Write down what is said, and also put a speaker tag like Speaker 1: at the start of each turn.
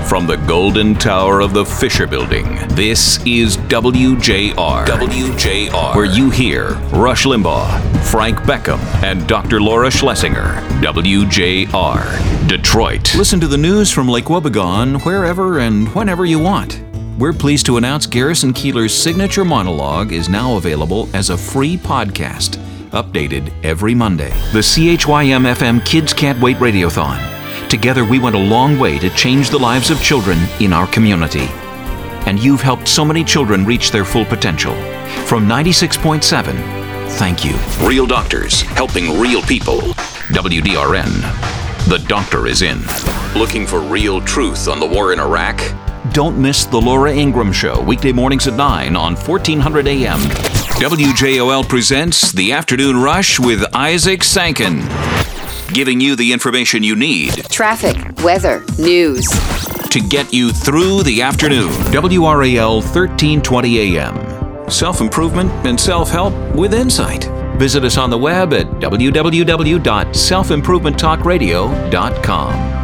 Speaker 1: From the Golden Tower of the Fisher Building, this is WJR. WJR, where you hear Rush Limbaugh, Frank Beckham, and Dr. Laura Schlesinger. WJR, Detroit. Listen to the news from Lake Wobegon wherever and whenever you want. We're pleased to announce Garrison Keillor's signature monologue is now available as a free podcast, updated every Monday. The CHYM-FM Kids Can't Wait Radiothon. Together we went a long way to change the lives of children in our community. And you've helped so many children reach their full potential. From 96.7, thank you. Real doctors, helping real people. WDRN. The doctor is in. Looking for real truth on the war in Iraq? Don't miss The Laura Ingraham Show, weekday mornings at 9 on 1400 AM. WJOL presents The Afternoon Rush with Isaac Sankin. Giving you the information you need. Traffic, weather, news. To get you through the afternoon. WRAL 1320 AM. Self-improvement and self-help with insight. Visit us on the web at www.selfimprovementtalkradio.com.